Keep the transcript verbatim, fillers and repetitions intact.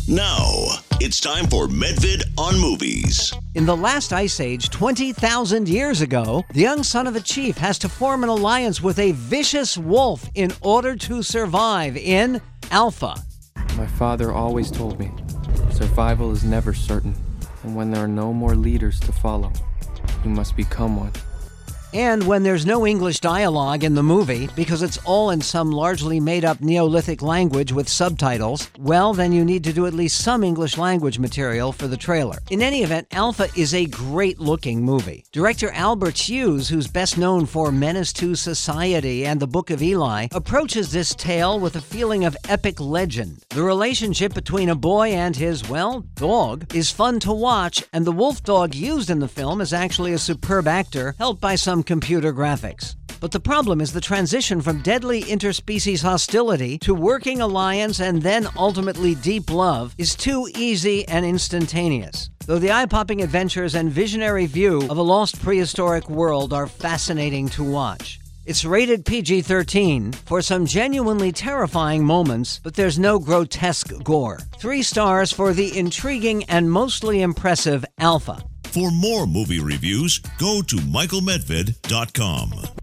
Now, it's time for Medvid on Movies. In the last ice age, twenty thousand years ago, the young son of a chief has to form an alliance with a vicious wolf in order to survive in Alpha. My father always told me, survival is never certain, and when there are no more leaders to follow, you must become one. And when there's no English dialogue in the movie, because it's all in some largely made-up Neolithic language with subtitles, well, then you need to do at least some English language material for the trailer. In any event, Alpha is a great-looking movie. Director Albert Hughes, who's best known for Menace to Society and The Book of Eli, approaches this tale with a feeling of epic legend. The relationship between a boy and his, well, dog is fun to watch, and the wolf dog used in the film is actually a superb actor, helped by some computer graphics. But the problem is the transition from deadly interspecies hostility to working alliance and then ultimately deep love is too easy and instantaneous. Though the eye-popping adventures and visionary view of a lost prehistoric world are fascinating to watch. It's rated P G thirteen for some genuinely terrifying moments, but there's no grotesque gore. Three stars for the intriguing and mostly impressive Alpha. For more movie reviews, go to michael medved dot com.